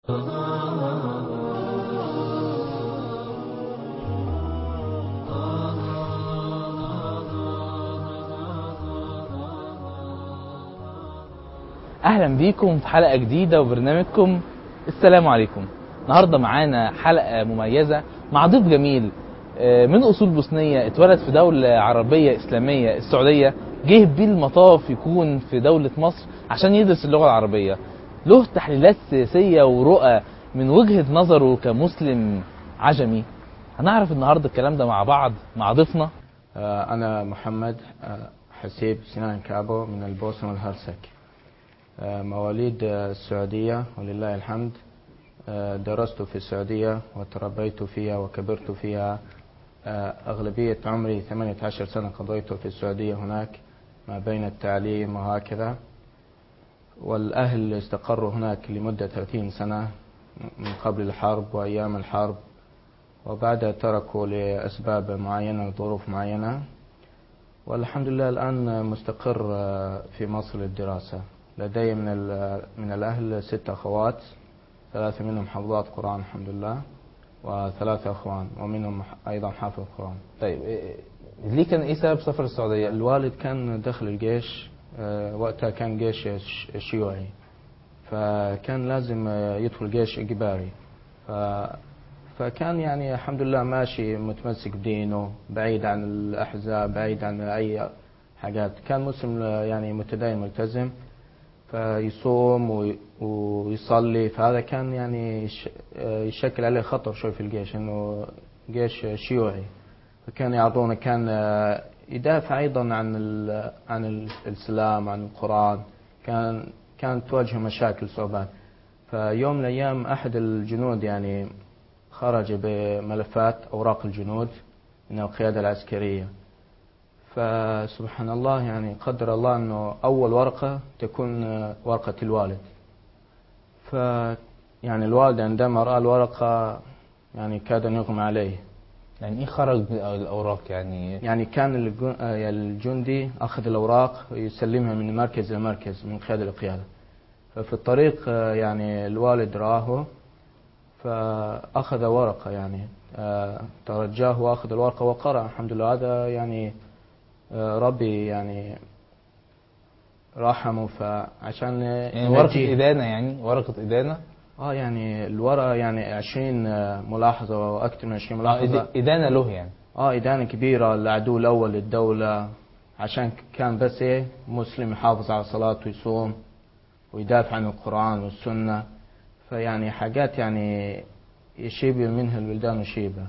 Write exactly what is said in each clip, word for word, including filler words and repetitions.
اهلا بيكم في حلقه جديده وبرنامجكم السلام عليكم. النهارده معانا حلقه مميزه مع ضيف جميل من اصول بوسنيه، اتولد في دوله عربيه اسلاميه السعوديه، جه بيه المطاف يكون في دوله مصر عشان يدرس اللغه العربيه. له تحليلات سياسيه ورؤى من وجهه نظره كمسلم عجمي. هنعرف النهارده الكلام ده مع بعض مع ضيفنا. انا محمد حسيب سنان كابو من البوسنه والهرسك، مواليد السعودية ولله الحمد. درست في السعودية وتربيت فيها وكبرت فيها. أغلبية عمري ثمانية عشر سنة قضيته في السعودية هناك ما بين التعليم وهكذا، والأهل استقروا هناك لمدة ثلاثين سنة من قبل الحرب وأيام الحرب، وبعدها تركوا لأسباب معينة وظروف معينة، والحمد لله الآن مستقر في مصر للدراسة. لدي من من الأهل ست أخوات، ثلاثة منهم حفظات قرآن الحمد لله، وثلاثة أخوان ومنهم أيضا حافظ قرآن. طيب ليه كان إيه سبب سفر السعودية؟ الوالد كان دخل الجيش، وقتها كان جيش شيوعي، فكان لازم يدخل جيش إجباري، فكان يعني الحمد لله ماشي متمسك بدينه، بعيد عن الأحزاب، بعيد عن أي حاجات. كان مسلم يعني متدين ملتزم، فيصوم ويصلي، فهذا كان يعني يشكل عليه خطر شوي في الجيش، انه جيش شيوعي، فكان يعطونه، كان يدافع ايضا عن عن الاسلام، عن القرآن، كان كانت تواجهه مشاكل صعوبات. فيوم من الايام احد الجنود يعني خرج بملفات اوراق الجنود من القيادة العسكرية، فسبحان الله يعني قدر الله انه اول ورقة تكون ورقة الوالد. ف يعني الوالد عندما رأى الورقة يعني كاد ان يغمى عليه. يعني ايه خرج الاوراق؟ يعني يعني كان الجندي اخذ الاوراق ويسلمها من مركز لمركز من قيادة لقيادة، ففي الطريق يعني الوالد رآه فاخذ ورقة، يعني ترجاه واخذ الورقة وقرأ. الحمد لله هذا يعني ربي يعني رحمه، فعشان يعني ورقة إدانة، يعني ورقة إدانة اه يعني الورقة يعني عشرين ملاحظة واكثر من عشرين ملاحظة. اه إدانة له يعني اه إدانة كبيرة للعدو الأول للدولة، عشان كان بس ايه مسلم يحافظ على صلاته ويصوم ويدافع عن القرآن والسنة، فيعني حاجات يعني يشيب منها الولدان وشيبة.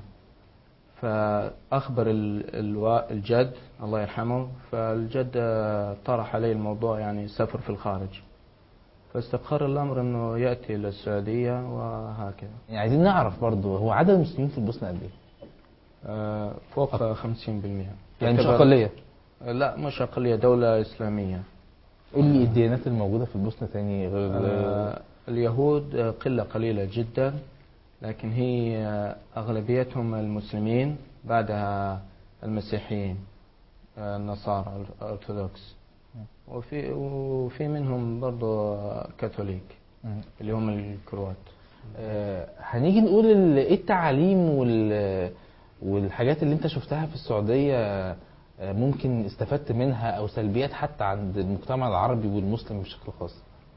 فأخبر الجد الله يرحمه، فالجد طرح عليه الموضوع يعني سفر في الخارج، فاستقر الأمر أنه يأتي إلى السعودية وهكذا. يعني عايزين نعرف برضو، هو عدد المسلمين في البوسنة قد إيه؟ آه فوق خمسين بالمئة. يعني مش أقلية؟ لا مش أقلية، دولة إسلامية. إيه اللي الديانات الموجودة في البوسنة تاني غير آه اليهود قلة قليلة جدا، لكن هي أغلبيتهم المسلمين، بعدها المسيحيين النصارى الأرثوذكس، وفي وفي منهم برضو كاثوليك اللي هم الكروات. آه هنيجي نقول ايه التعاليم وال والحاجات اللي انت شفتها في السعودية آه ممكن استفدت منها او سلبيات حتى عند المجتمع العربي والمسلم بشكل خاص.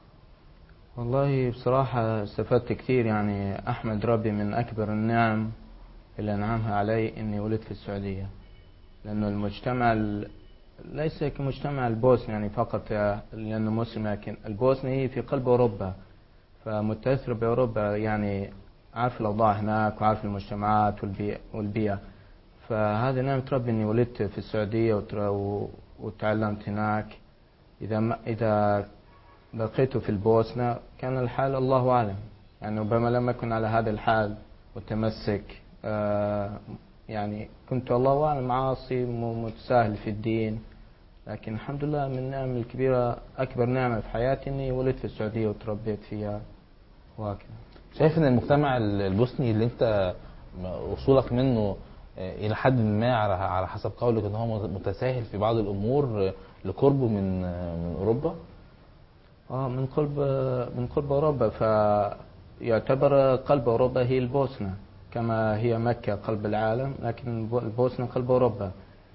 والله بصراحة استفدت كثير، يعني أحمد ربي من أكبر النعم اللي أنعمها علي إني ولدت في السعودية، لأنه المجتمع ليس كمجتمع البوسني يعني فقط لأنه مسلم، لكن البوسنة هي في قلب أوروبا، فمتأثر بأوروبا، يعني عارف الأوضاع هناك وعارف المجتمعات والبيئة. فهذا نعمة ربي إني ولدت في السعودية وتعلمت هناك. إذا ما إذا بقيت في البوسنة كان الحال الله أعلم، يعني ربما لم أكن على هذا الحال متمسك، آه يعني كنت الله أعلم عاصي متساهل في الدين، لكن الحمد لله من النعم الكبيرة، أكبر نعمة في حياتي إني ولدت في السعودية وتربيت فيها وهكذا. شايف إن المجتمع البوسني اللي أنت وصولك منه إلى حد ما على حسب قولك إن هو متساهل في بعض الأمور لقربه من من أوروبا؟ آه من قرب من قرب أوروبا، ف يعتبر قلب أوروبا هي البوسنة، كما هي مكة قلب العالم، لكن البوسنة قلب أوروبا.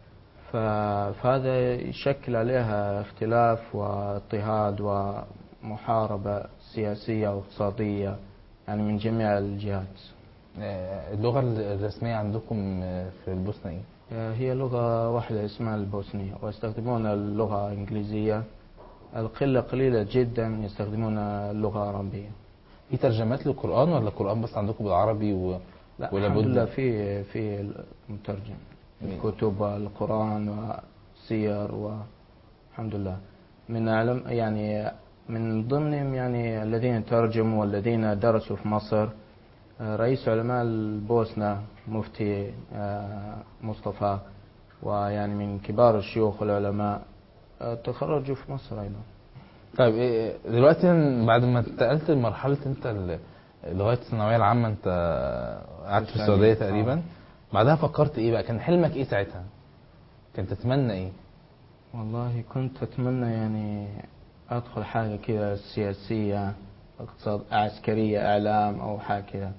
فهذا يشكل عليها اختلاف واضطهاد ومحاربة سياسية واقتصادية يعني من جميع الجهات. اللغة الرسمية عندكم في البوسنة ايه؟ هي لغة واحدة اسمها البوسنية، ويستخدمون اللغة الإنجليزية. القلة قليلة جدا يستخدمون اللغة العربية. في ترجمات للقرآن ولا القرآن بس عندكم بالعربي و... لا الحمد لله في في مترجم كتب القرآن وسير، والحمد لله من علم يعني من ضمنهم يعني الذين ترجموا والذين درسوا في مصر رئيس علماء البوسنة مفتي مصطفى، ويعني من كبار الشيوخ والعلماء تخرجوا في مصر أيضا. طيب دلوقتي بعد ما انتقلت لمرحلة انت لغاية الثانوية العامة انت قعدت في السعودية تقريبا، آه. بعدها فكرت ايه بقى؟ كان حلمك ايه ساعتها؟ كنت تتمنى ايه؟ والله كنت اتمنى يعني ادخل حاجة كده سياسية، اقتصاد، عسكرية، اعلام او حاجة كده.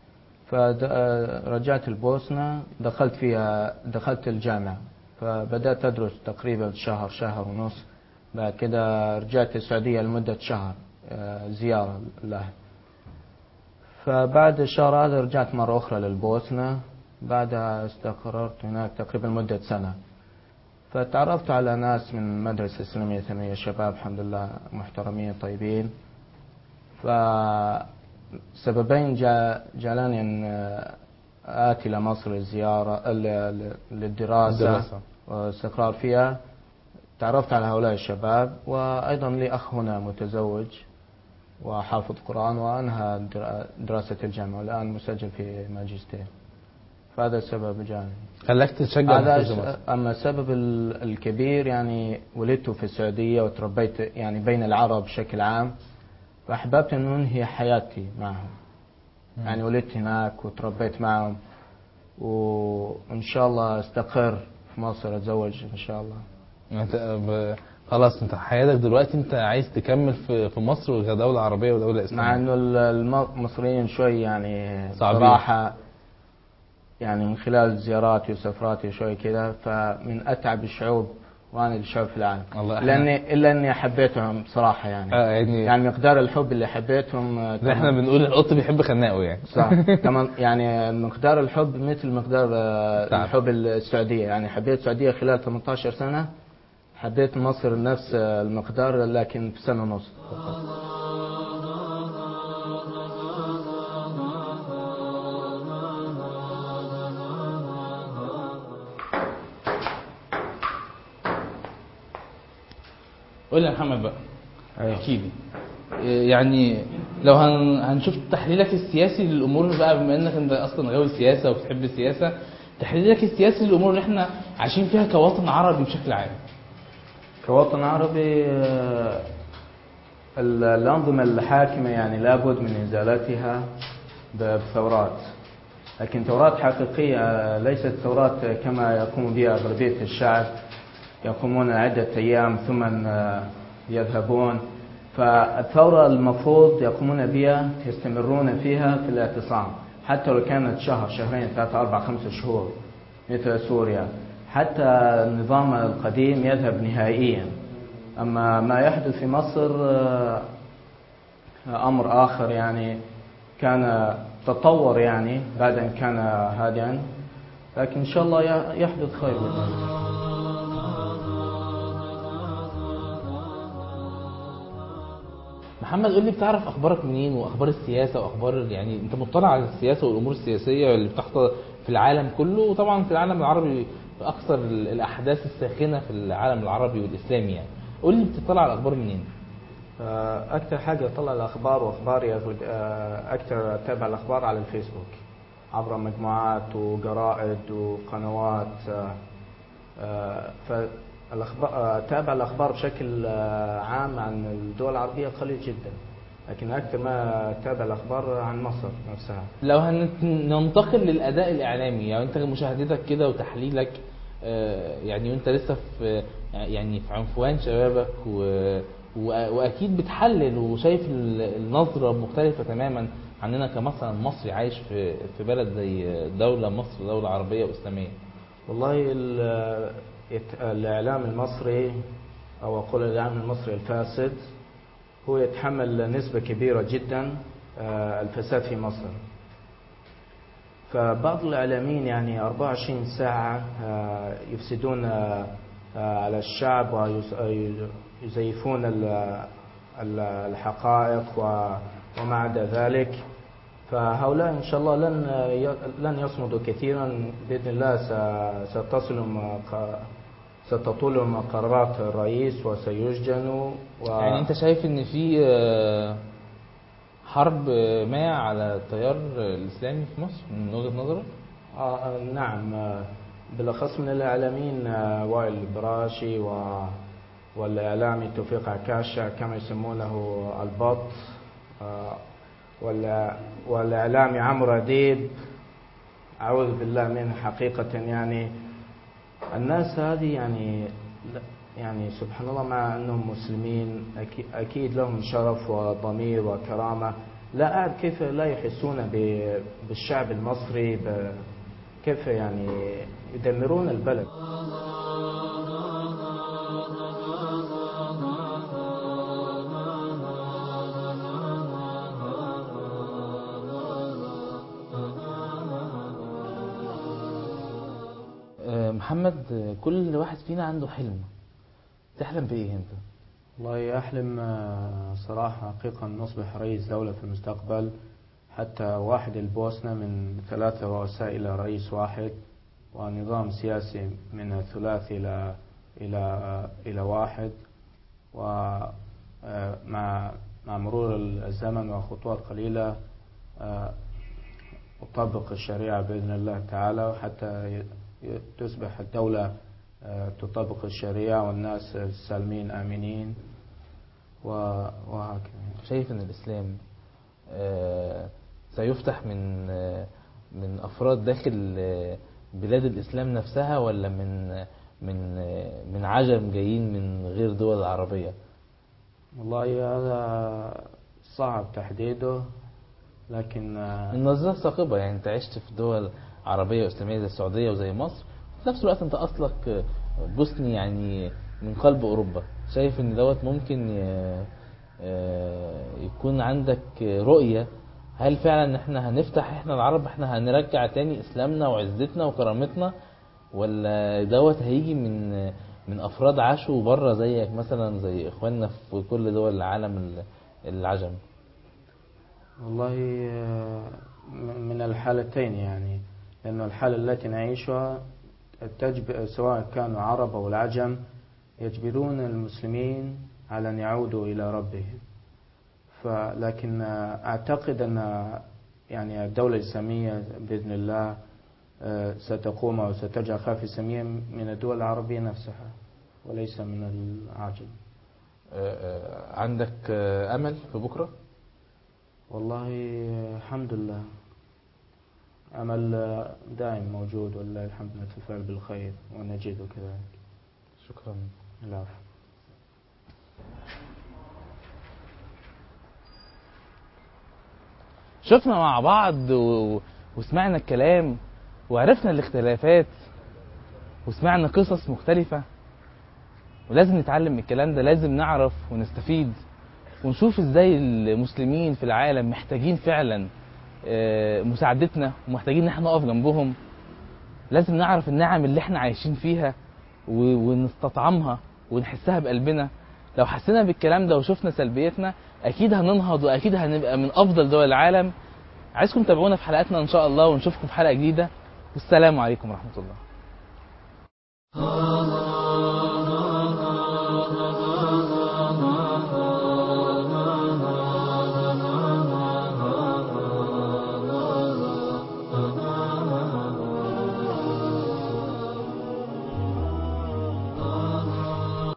فرجعت البوسنة، دخلت فيها دخلت الجامعة، فبدأت أدرس تقريبا شهر شهر ونص. بعد كده رجعت السعودية لمدة شهر زيارة له. فبعد الشهر هذا رجعت مرة أخرى للبوسنة، بعدها استقررت هناك تقريبا مدة سنة. فتعرفت على ناس من مدرسة إسلامية ثانوية، شباب الحمد لله محترمين طيبين. فسببين جعلاني أن آتي لمصر للزيارة للدراسة واستقرار فيها. تعرفت على هؤلاء الشباب، وأيضا لي أخ هنا متزوج وحافظ قرآن وأنهى دراسة الجامعة والآن مسجل في ماجستير. فهذا السبب جاني خلاك تشجع هذا. أما السبب الكبير يعني ولدت في السعودية وتربيت يعني بين العرب بشكل عام، فأحببت أن أنهي حياتي معهم. م. يعني ولدت هناك وتربيت معهم، وإن شاء الله استقر في مصر، أتزوج إن شاء الله. انت خلاص انت حياتك دلوقتي انت عايز تكمل في في مصر كدولة عربية ودولة إسلامية؟ مع إنه المصريين شوي يعني صعبين. صراحة يعني من خلال زياراتي وسفراتي شوي كذا، فمن أتعب الشعوب وأنا الشعوب في العالم، لأني إلا إني حبيتهم بصراحة يعني. آه يعني يعني مقدار الحب اللي حبيتهم احنا بنقول القط بيحب خناقه يعني. صح. كمان يعني مقدار الحب مثل مقدار الحب السعودية. يعني حبيت السعودية خلال ثمانية عشر سنة، حبيت مصر نفس المقدار لكن في سنة ونص. قول لي يا محمد بقى، احكي لي يعني لو هن... هنشوف تحليلك السياسي للامور بقى، بما انك انت اصلا غاوي سياسه وبتحب السياسه، تحليلك السياسي للامور اللي احنا عايشين فيها كوطن عربي بشكل عام. كوطن عربي الانظمه الحاكمه يعني لابد من ازالتها بثورات، لكن ثورات حقيقيه، ليست ثورات كما يقوم بها اغلبيه الشعب، يقومون عده ايام ثم يذهبون. فالثورة المفروض يقومون بها يستمرون فيها في الاعتصام، حتى لو كانت شهر شهرين ثلاثة أربعة خمسة شهور مثل سوريا، حتى النظام القديم يذهب نهائيا. أما ما يحدث في مصر أمر آخر، يعني كان تطور يعني بعد أن كان هادئا، لكن إن شاء الله يحدث خير. محمد قول لي بتعرف اخبارك منين واخبار السياسه واخبار يعني انت مطلع على السياسه والامور السياسيه اللي بتحصل في العالم كله، وطبعا في العالم العربي اكثر الاحداث الساخنه في العالم العربي والاسلامي، يعني قول لي بتطلع على الاخبار منين؟ اكثر حاجه اطلع الاخبار واخباري اكثر اتابع الاخبار على الفيسبوك عبر مجموعات وجرائد وقنوات. ف أتابع الأخبار بشكل عام عن الدول العربية قليل جدا، لكن أكثر ما أتابع الأخبار عن مصر نفسها. لو هننتقل للأداء الإعلامي، يعني أنت مشاهدتك كده وتحليلك يعني وأنت لسه في يعني في عنفوان شبابك و... وأكيد بتحلل وشايف النظرة مختلفة تماما عننا كمثلا مصري عايش في في بلد زي دولة مصر، دولة عربية وإسلامية؟ والله ال- يت- الإعلام المصري أو أقول الإعلام المصري الفاسد هو يتحمل نسبة كبيرة جدا آه، الفساد في مصر. فبعض الإعلاميين يعني أربعة وعشرين ساعة آه، يفسدون آه، آه، على الشعب ويزيفون ال- ال- الحقائق و- وما عدا ذلك. فهؤلاء إن شاء الله لن ي- لن يصمدوا كثيرا بإذن الله. س- ستصلهم ق- ستطولهم قرارات الرئيس وسيسجنوا و... يعني أنت شايف إن في آه، حرب ما على التيار الإسلامي في مصر من وجهة نظرك؟ آه نعم، آه، بالأخص من الإعلاميين آه، وائل البراشي و... والإعلامي توفيق عكاشة كما يسمونه البط، آه، وال... والإعلامي عمرو أديب، أعوذ بالله منه حقيقة. يعني الناس هذه يعني يعني سبحان الله، مع أنهم مسلمين أكيد, أكيد لهم شرف وضمير وكرامة. لا أعرف كيف لا يحسون ب- بالشعب المصري، ب- كيف يعني يدمرون البلد. آه، محمد، آه، كل واحد فينا عنده حلم. تحلم بإيه أنت؟ والله أحلم آه، صراحة حقيقة أن نصبح رئيس دولة في المستقبل، حتى واحد البوسنة من ثلاثة رؤساء إلى رئيس واحد، ونظام سياسي من ثلاث إلى إلى إلى واحد. ومع مع مرور الزمن وخطوات قليلة آه، أطبق الشريعة بإذن الله تعالى، حتى ي- تصبح الدولة آه، تطبق الشريعة والناس سالمين آمنين و- وهكذا. شايف ان الاسلام آه، سيفتح من آه، من افراد داخل آه، بلاد الاسلام نفسها، ولا من من آه، من عجم جايين من غير دول عربية؟ والله هذا صعب تحديده، لكن آه، النظرة ثاقبة. يعني انت عشت في دول عربية واسلامية زي السعودية وزي مصر، في نفس الوقت انت اصلك آه، بوسني، يعني من قلب اوروبا. شايف ان دوت ممكن ي- آه، يكون عندك رؤية؟ هل فعلا احنا هنفتح، احنا العرب احنا هنرجع تاني اسلامنا وعزتنا وكرامتنا، ولا دوت هيجي من من افراد عاشوا بره زيك مثلا زي اخواننا في كل دول العالم العجم؟ والله آه، من الحالتين يعني، لأن الحالة التي نعيشها تجب سواء كانوا عرب أو العجم يجبرون المسلمين على أن يعودوا إلى ربهم. فلكن أعتقد أن يعني الدولة الإسلامية بإذن الله آه، ستقوم أو سترجع خلافة إسلامية من الدول العربية نفسها وليس من العجم. آه، آه، عندك آه، امل في بكرة؟ والله آه، الحمد لله، أمل آه، دائم موجود، ولله الحمد، نتفائل بالخير ونجد كذلك. شكرا. العفو. شفنا مع بعض و... وسمعنا الكلام وعرفنا الاختلافات وسمعنا قصص مختلفة، ولازم نتعلم من الكلام ده. لازم نعرف ونستفيد ونشوف ازاي المسلمين في العالم محتاجين فعلا آه، مساعدتنا، ومحتاجين ان احنا نقف جنبهم. لازم نعرف النعم اللي احنا عايشين فيها و- ونستطعمها ونحسها بقلبنا. لو حسينا بالكلام ده وشفنا سلبيتنا، اكيد هننهض واكيد هنبقى من افضل دول العالم. عايزكم تتابعونا في حلقاتنا ان شاء الله، ونشوفكم في حلقة جديدة، والسلام عليكم ورحمة الله.